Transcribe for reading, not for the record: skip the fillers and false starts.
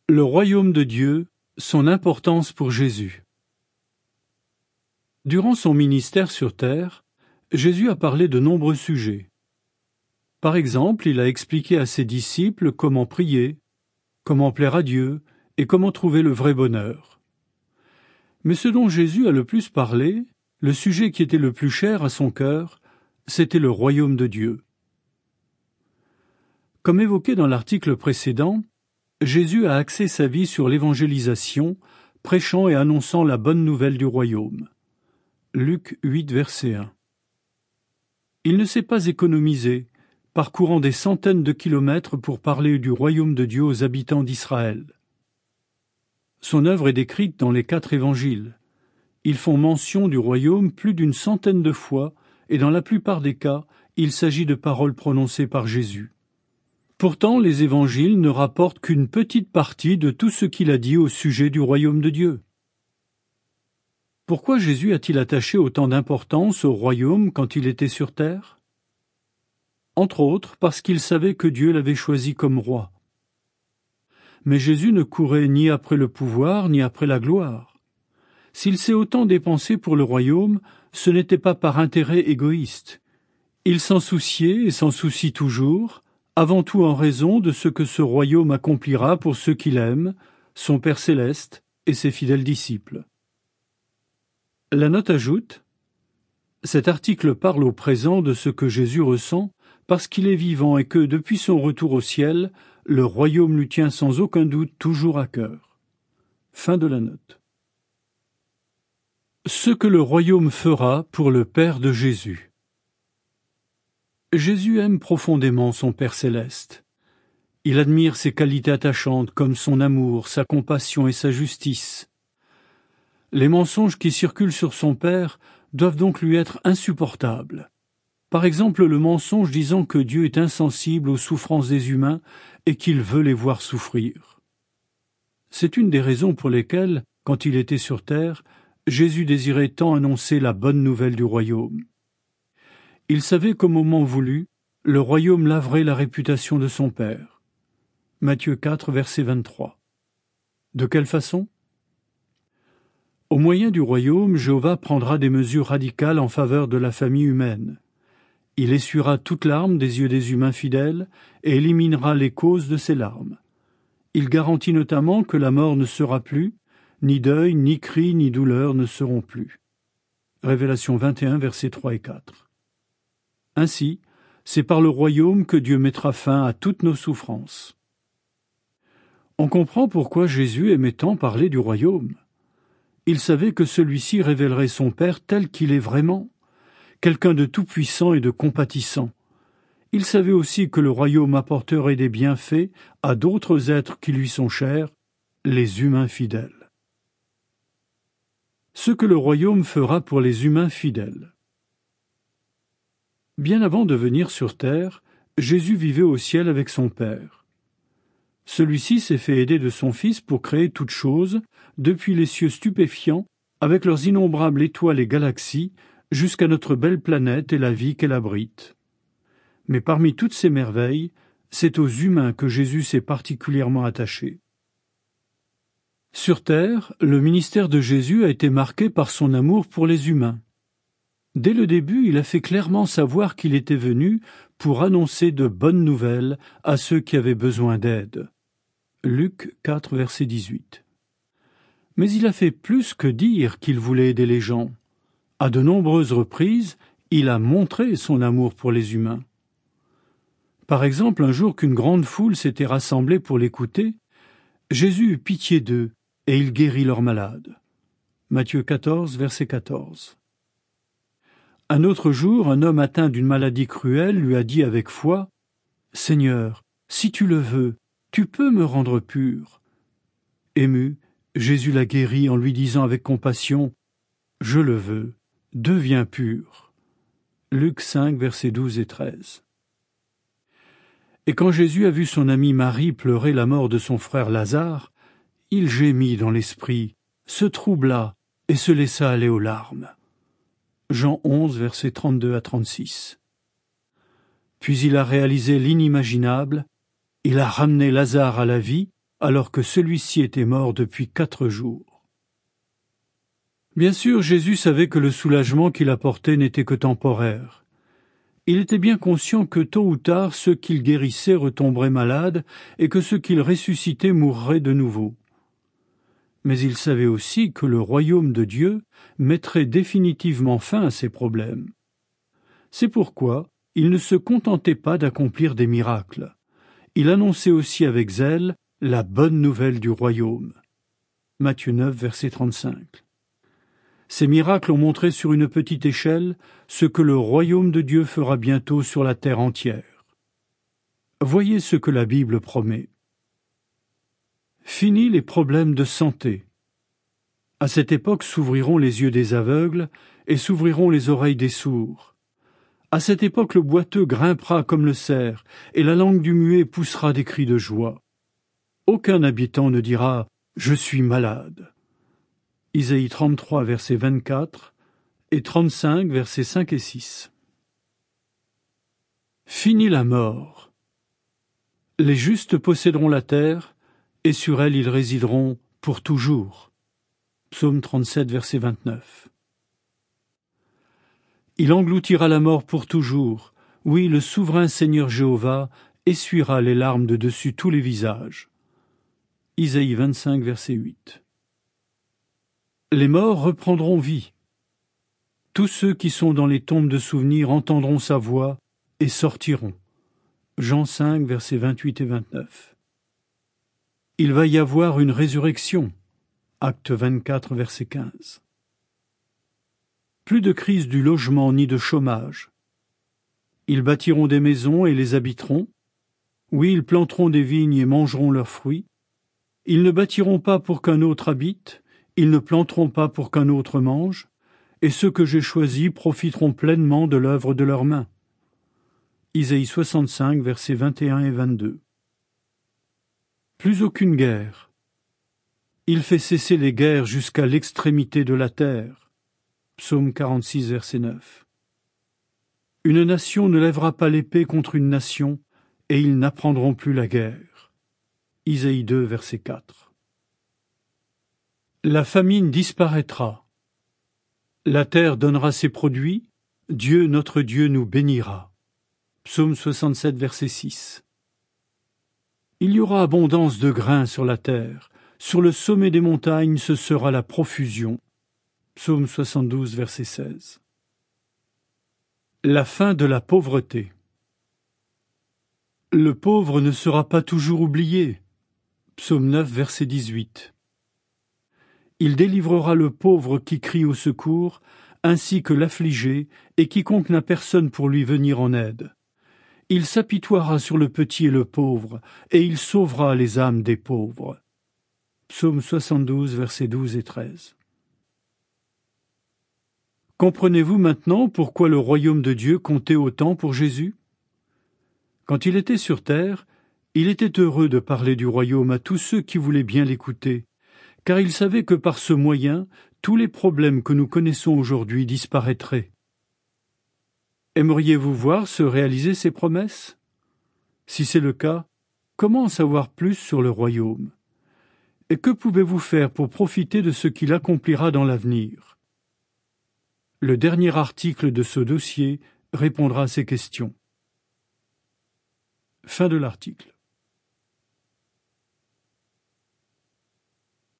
Le royaume de Dieu, son importance pour Jésus. Durant son ministère sur terre, Jésus a parlé de nombreux sujets. Par exemple, il a expliqué à ses disciples comment prier, comment plaire à Dieu et comment trouver le vrai bonheur. Mais ce dont Jésus a le plus parlé, le sujet qui était le plus cher à son cœur, c'était le royaume de Dieu. Comme évoqué dans l'article précédent, Jésus a axé sa vie sur l'évangélisation, prêchant et annonçant la bonne nouvelle du royaume. Luc 8, verset 1. Il ne s'est pas économisé, parcourant des centaines de kilomètres pour parler du royaume de Dieu aux habitants d'Israël. Son œuvre est décrite dans les 4 évangiles. Ils font mention du royaume plus d'une centaine de fois, et dans la plupart des cas, il s'agit de paroles prononcées par Jésus. Pourtant, les évangiles ne rapportent qu'une petite partie de tout ce qu'il a dit au sujet du royaume de Dieu. Pourquoi Jésus a-t-il attaché autant d'importance au royaume quand il était sur terre? Entre autres, parce qu'il savait que Dieu l'avait choisi comme roi. Mais Jésus ne courait ni après le pouvoir, ni après la gloire. S'il s'est autant dépensé pour le royaume, ce n'était pas par intérêt égoïste. Il s'en souciait et s'en soucie toujours, avant tout en raison de ce que ce royaume accomplira pour ceux qu'il aime, son Père céleste et ses fidèles disciples. La note ajoute : cet article parle au présent de ce que Jésus ressent parce qu'il est vivant et que, depuis son retour au ciel, le royaume lui tient sans aucun doute toujours à cœur. Fin de la note. Ce que le royaume fera pour le Père de Jésus. Jésus aime profondément son Père céleste. Il admire ses qualités attachantes comme son amour, sa compassion et sa justice. Les mensonges qui circulent sur son Père doivent donc lui être insupportables. Par exemple, le mensonge disant que Dieu est insensible aux souffrances des humains et qu'il veut les voir souffrir. C'est une des raisons pour lesquelles, quand il était sur terre, Jésus désirait tant annoncer la bonne nouvelle du royaume. Il savait qu'au moment voulu, le royaume laverait la réputation de son Père. Matthieu 4, verset 23. De quelle façon? Au moyen du royaume, Jéhovah prendra des mesures radicales en faveur de la famille humaine. Il essuiera toute larme des yeux des humains fidèles et éliminera les causes de ces larmes. Il garantit notamment que la mort ne sera plus, ni deuil, ni cri, ni douleur ne seront plus. Révélation 21, versets 3 et 4. Ainsi, c'est par le royaume que Dieu mettra fin à toutes nos souffrances. On comprend pourquoi Jésus aimait tant parler du royaume. Il savait que celui-ci révélerait son Père tel qu'il est vraiment, quelqu'un de tout-puissant et de compatissant. Il savait aussi que le royaume apporterait des bienfaits à d'autres êtres qui lui sont chers, les humains fidèles. Ce que le royaume fera pour les humains fidèles. Bien avant de venir sur terre, Jésus vivait au ciel avec son Père. Celui-ci s'est fait aider de son Fils pour créer toutes choses, depuis les cieux stupéfiants, avec leurs innombrables étoiles et galaxies, jusqu'à notre belle planète et la vie qu'elle abrite. Mais parmi toutes ces merveilles, c'est aux humains que Jésus s'est particulièrement attaché. Sur terre, le ministère de Jésus a été marqué par son amour pour les humains. Dès le début, il a fait clairement savoir qu'il était venu pour annoncer de bonnes nouvelles à ceux qui avaient besoin d'aide. Luc 4, verset 18. Mais il a fait plus que dire qu'il voulait aider les gens. À de nombreuses reprises, il a montré son amour pour les humains. Par exemple, un jour qu'une grande foule s'était rassemblée pour l'écouter, Jésus eut pitié d'eux et il guérit leurs malades. Matthieu 14, verset 14. Un autre jour, un homme atteint d'une maladie cruelle lui a dit avec foi : « Seigneur, si tu le veux, tu peux me rendre pur. » Ému, Jésus l'a guéri en lui disant avec compassion : « Je le veux, deviens pur. » Luc 5, versets 12 et 13. Et quand Jésus a vu son amie Marie pleurer la mort de son frère Lazare, il gémit dans l'esprit, se troubla et se laissa aller aux larmes. Jean 11, versets 32 à 36. Puis il a réalisé l'inimaginable, il a ramené Lazare à la vie, alors que celui-ci était mort depuis 4 jours. Bien sûr, Jésus savait que le soulagement qu'il apportait n'était que temporaire. Il était bien conscient que tôt ou tard, ceux qu'il guérissait retomberaient malades et que ceux qu'il ressuscitait mourraient de nouveau. Mais il savait aussi que le royaume de Dieu mettrait définitivement fin à ces problèmes. C'est pourquoi il ne se contentait pas d'accomplir des miracles. Il annonçait aussi avec zèle la bonne nouvelle du royaume. Matthieu 9, verset 35. Ces miracles ont montré sur une petite échelle ce que le royaume de Dieu fera bientôt sur la terre entière. Voyez ce que la Bible promet. Fini les problèmes de santé. À cette époque s'ouvriront les yeux des aveugles et s'ouvriront les oreilles des sourds. À cette époque le boiteux grimpera comme le cerf et la langue du muet poussera des cris de joie. Aucun habitant ne dira « Je suis malade ». Isaïe 33, verset 24 et 35, versets 5 et 6. Fini la mort. Les justes posséderont la terre, et sur elle ils résideront pour toujours. Psaume 37, verset 29. Il engloutira la mort pour toujours. Oui, le souverain Seigneur Jéhovah essuiera les larmes de dessus tous les visages. Isaïe 25, verset 8. Les morts reprendront vie. Tous ceux qui sont dans les tombes de souvenirs entendront sa voix et sortiront. Jean 5, versets 28 et 29. Il va y avoir une résurrection. Acte 24, verset 15. Plus de crise du logement ni de chômage. Ils bâtiront des maisons et les habiteront. Oui, ils planteront des vignes et mangeront leurs fruits. Ils ne bâtiront pas pour qu'un autre habite, ils ne planteront pas pour qu'un autre mange, et ceux que j'ai choisis profiteront pleinement de l'œuvre de leurs mains. Isaïe 65, versets 21 et 22. Plus aucune guerre. Il fait cesser les guerres jusqu'à l'extrémité de la terre. Psaume 46, verset 9. Une nation ne lèvera pas l'épée contre une nation, et ils n'apprendront plus la guerre. Isaïe 2, verset 4. La famine disparaîtra. La terre donnera ses produits, Dieu notre Dieu nous bénira. Psaume 67, verset 6. Il y aura abondance de grains sur la terre, sur le sommet des montagnes ce sera la profusion. Psaume 72, verset 16. La fin de la pauvreté. Le pauvre ne sera pas toujours oublié. Psaume 9, verset 18. Il délivrera le pauvre qui crie au secours, ainsi que l'affligé, et quiconque n'a personne pour lui venir en aide. Il s'apitoiera sur le petit et le pauvre, et il sauvera les âmes des pauvres. Psaume 72, versets 12 et 13. Comprenez-vous maintenant pourquoi le royaume de Dieu comptait autant pour Jésus? Quand il était sur terre, il était heureux de parler du royaume à tous ceux qui voulaient bien l'écouter, car il savait que par ce moyen, tous les problèmes que nous connaissons aujourd'hui disparaîtraient. Aimeriez-vous voir se réaliser ces promesses? Si c'est le cas, comment en savoir plus sur le royaume? Et que pouvez-vous faire pour profiter de ce qu'il accomplira dans l'avenir? Le dernier article de ce dossier répondra à ces questions. Fin de l'article.